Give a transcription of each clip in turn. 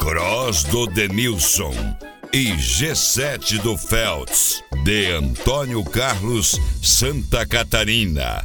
Cross do Denilson e G7 do Feltz, de Antônio Carlos, Santa Catarina.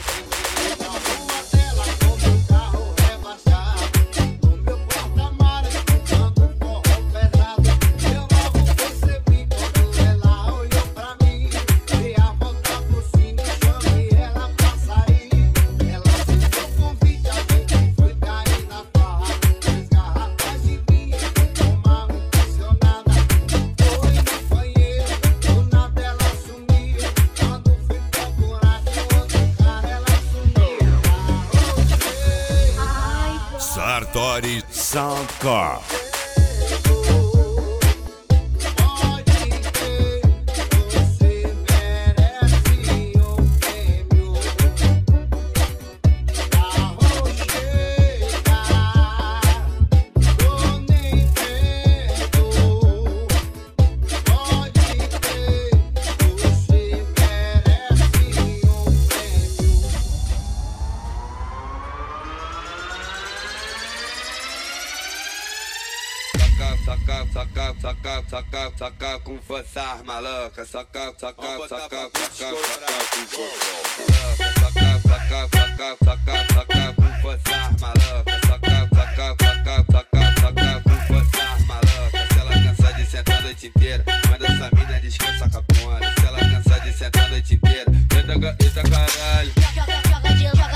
Sartori Soundcore. Saca com força, maluca. Saca com força. Saca com força, maluca. Saca com força, maluca. Se ela cansa de sentar a noite inteira, manda essa mina descansa com a cona. Se ela cansa de sentar a noite inteira, eita caralho. Joga de lado.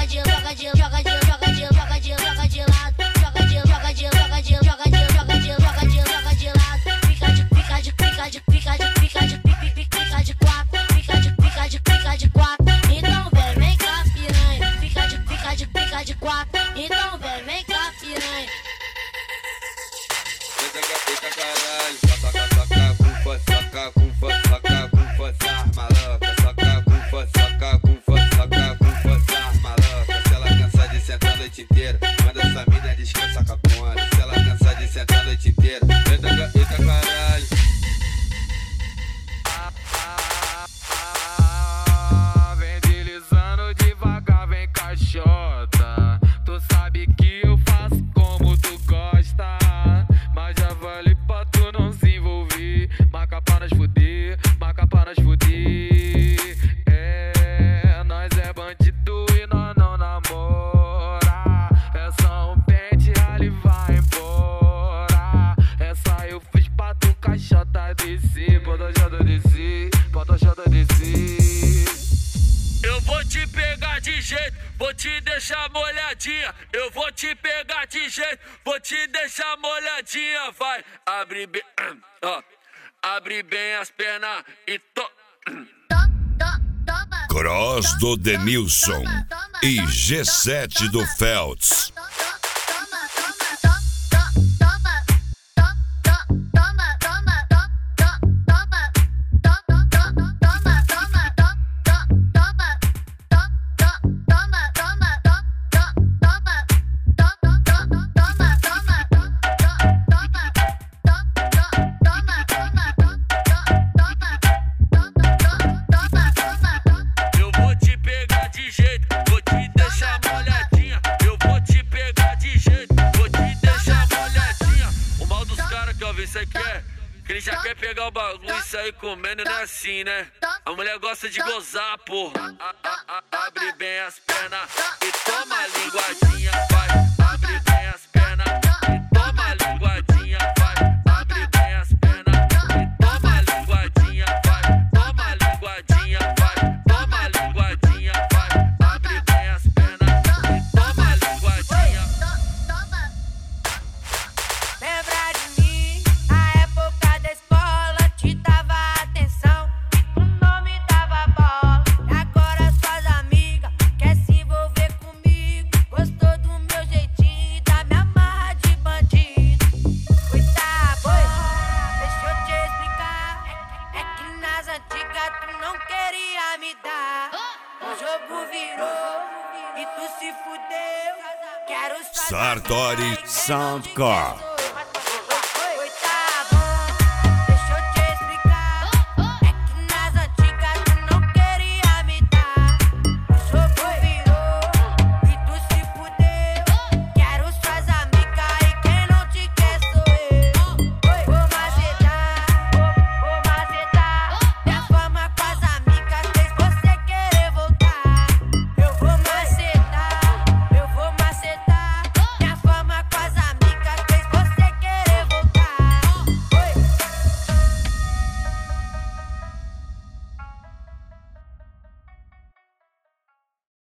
Fica de quatro. Então vem cá, piranha. Fica de quatro. Então vem cá, piranha. Eita caralho. Saca com força, maluca. Saca com força, maluca. Se ela cansa de sentar a noite inteira, manda essa mina descansa com a cona. Se ela cansa de sentar a noite inteira, eita caralho. Vem deslizando devagar, vem caixota. Tu sabe que eu faço como tu gosta, mas já vale pra tu não se envolver. Marca pra nós fuder. É, nós é bandido e nós não namora. É só um pente, ali vai embora. Essa eu fiz pra tu caixota descer. Bota chata descer. Eu vou te pegar de jeito, vou te deixar molhadinha. Eu vou te pegar de jeito, vou te deixar molhadinha. Vai, abre bem, abre bem as pernas e Cross do Denilson e G7 do Feltz. Que ele já quer pegar o bagulho e sair comendo, não é assim, né? A mulher gosta de gozar, porra. Abre bem as pernas e toma a linguadinha, vai. Abre bem as pernas e toma a linguadinha, vai. Abre bem as pernas e toma a linguadinha, vai. Toma a linguadinha, vai. Toma a linguadinha, vai. Abre bem as pernas e toma a linguadinha. Lembra de mim, a época da escola te dava atenção e tu não me dava bola. E agora suas amigas quer se envolver comigo. Gostou do meu jeitinho e da minha marra de bandido. Cuidado, boi, deixa eu te explicar. É que nas antigas tu não queria me dar. O jogo virou e tu se fudeu. Quero Sartori Soundcore.